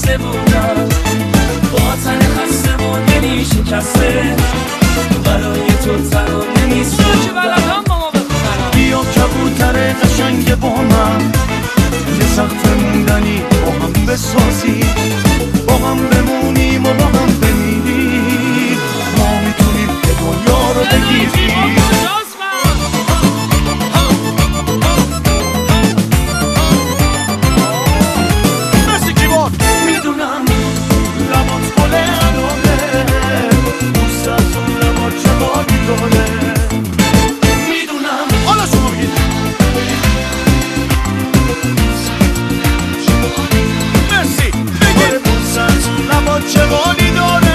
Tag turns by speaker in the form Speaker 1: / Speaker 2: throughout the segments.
Speaker 1: بسته بودم، با تن خسته و دلی شکسته، برای تو ترانه می‌سازم. بیا کبوتر قشنگ با من، یه سخت موندنی با هم بسازی، با هم بمونیم و با هم بمیریم، ما میتونیم که دنیا رو بگیریم. میدونم لبات گل اناره، دوست از اون لبات چه باری داره. میدونم حالا شما بگید مرسی بگید دوست از اون لبات چه باری داره.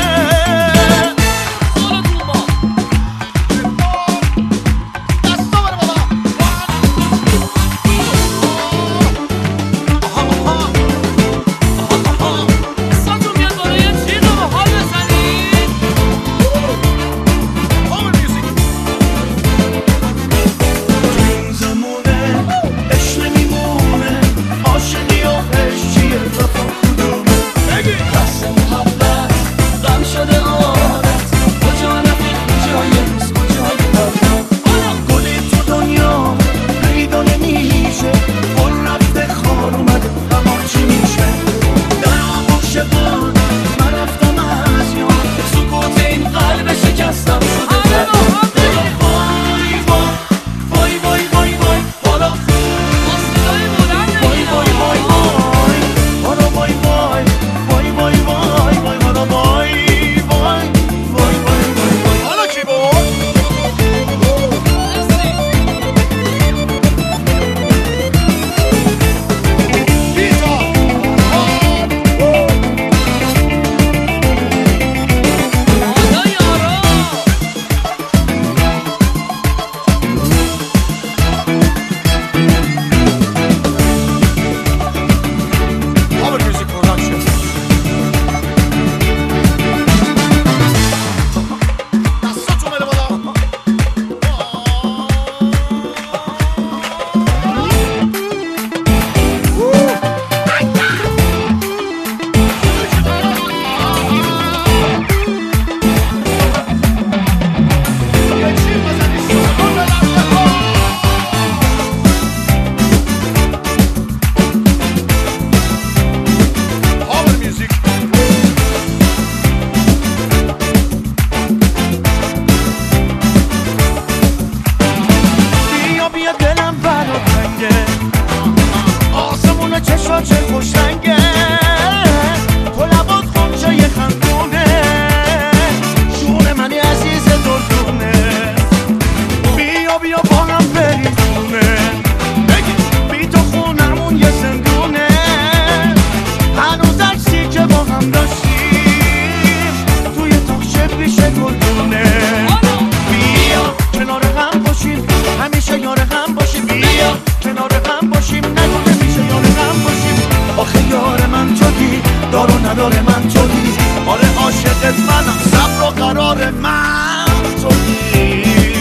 Speaker 1: نداره من تویی، آره عاشقت منم، صبر و قرار من تویی.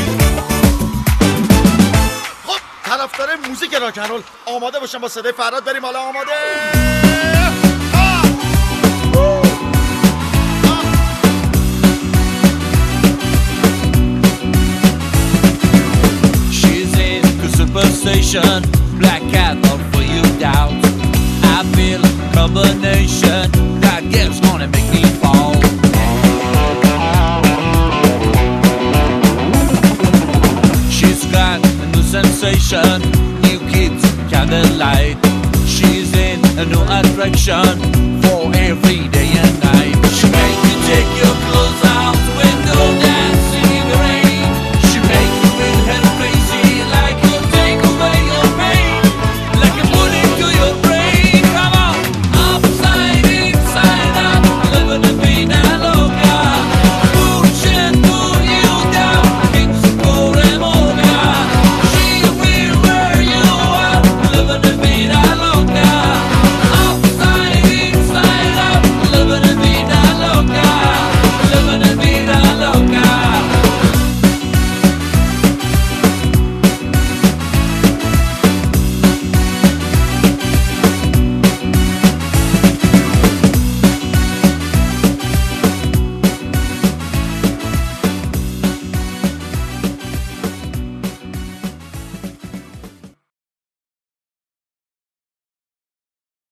Speaker 1: خب طرفدار موزیک راکنرول آماده باشم با صدای فراد بریم حالا. آماده؟
Speaker 2: She's into superstition, black cat all for you doubt. I feel a combination that girl's gonna make me fall. She's got a new sensation, new kids candlelight. She's in a new attraction for every day.